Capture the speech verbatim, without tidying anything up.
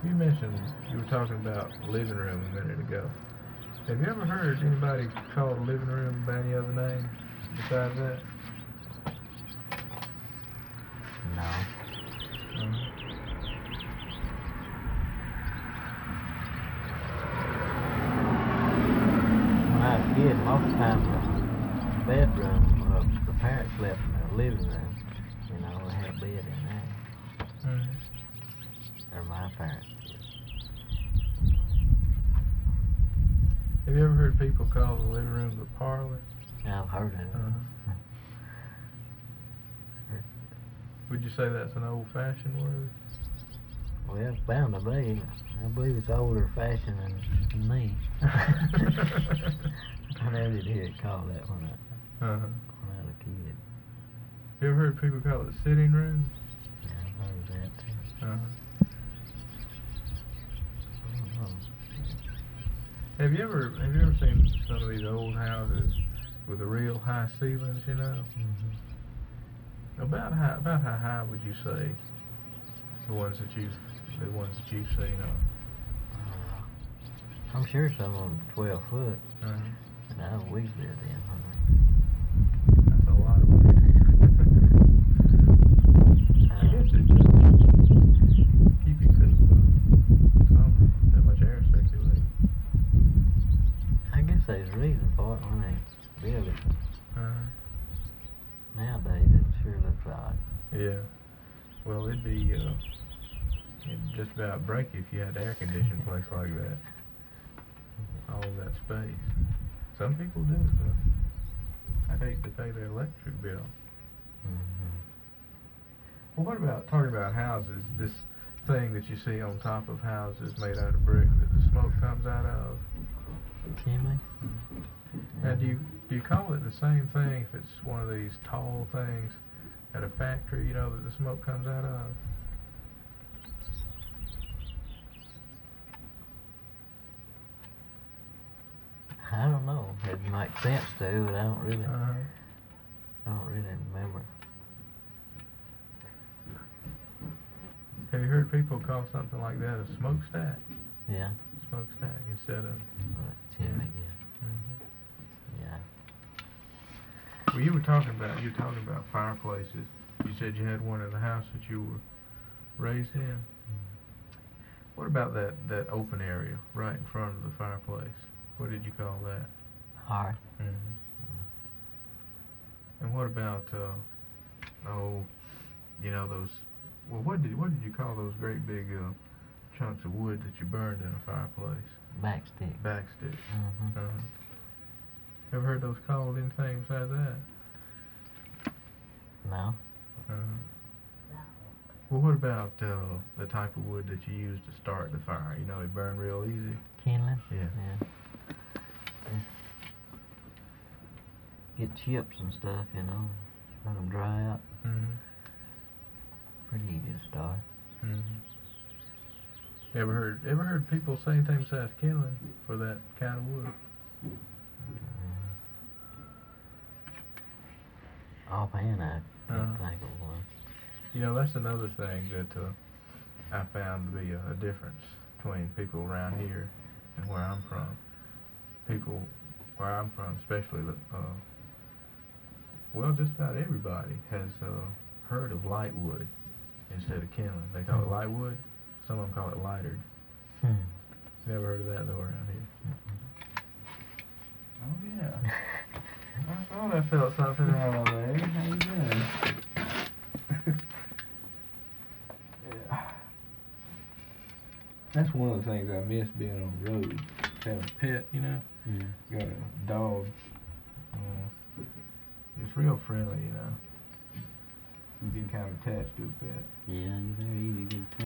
You mentioned you were talking about living room a minute ago. Have you ever heard anybody call the living room by any other name besides that? No. Uh-huh. When I was a kid, most of the time the bedroom, uh, the parents slept in the living room. You know, they had a bed in there. Mm-hmm. Or my parents did. Have you ever heard people call the living room the parlor? I've heard of it. Uh-huh. Would you say that's an old-fashioned word? Well, it's bound to be. I believe it's older fashioned than, than me. I never did hear it called that when I, uh-huh. when I was a kid. You ever heard people call it sitting room? Yeah, I've heard of that too. Uh-huh. I don't know. Have you ever have you ever seen some of these old houses with the real high ceilings? You know, Mm-hmm. about how about how high would you say the ones that you've the ones that you've seen are? Uh, I'm sure some of them twelve foot. Uh-huh. And I we lived in. That's a lot of money. I guess it just keep you cool. Some that much air circulating. I guess there's a reason for it when they build it. Uh-huh. Nowadays it sure looks odd. Yeah. Well, it'd be uh, it'd just about break you if you had an air conditioned place like that. All that space. Some people do it though. I'd hate to pay their electric bill. Mm-hmm. Well, what about talking about houses? This thing that you see on top of houses made out of brick that the smoke comes out of. Chimney? Now, do you do you call it the same thing if it's one of these tall things at a factory, you know, that the smoke comes out of? I don't know. It makes sense to, but I don't really, Uh-huh. I don't really remember. Have you heard people call something like that a smokestack? Yeah. Smokestack instead of. Uh, chimney, yeah. Mm-hmm. Yeah. Well, you were talking about you were talking about fireplaces. You said you had one in the house that you were raised in. Mm-hmm. What about that that open area right in front of the fireplace? What did you call that? Hearth. Mm-hmm. And what about uh, oh, you know those? Well, what did what did you call those great big uh, chunks of wood that you burned in a fireplace? Backstick. Backsticks. Mm-hmm. Uh-huh. Ever heard those called anything besides that? No. Uh-huh. Well, what about uh, the type of wood that you use to start the fire? You know, it burn real easy. Kindling? Yeah. Yeah. Get chips and stuff, you know, let them dry out. Mm-hmm. Pretty easy to start. Mm-hmm. Ever heard ever heard people say anything besides kindling for that kind of wood? Uh, offhand, I can't Uh-huh. think of one. You know, that's another thing that uh, I found to be a, a difference between people around here and where I'm from. People where I'm from, especially, uh, well, just about everybody has uh, heard of light wood instead of kindling. They call it light wood. Some of them call it lightered. Hmm. Never heard of that though around here. Mm-hmm. Oh yeah. I thought I felt something out there. How you doing? Yeah. That's one of the things I miss being on the road. Having a pet, you know. Yeah. Got a dog. Uh, it's real friendly, you know. You get kind of attached to a pet. Yeah, they're easy to get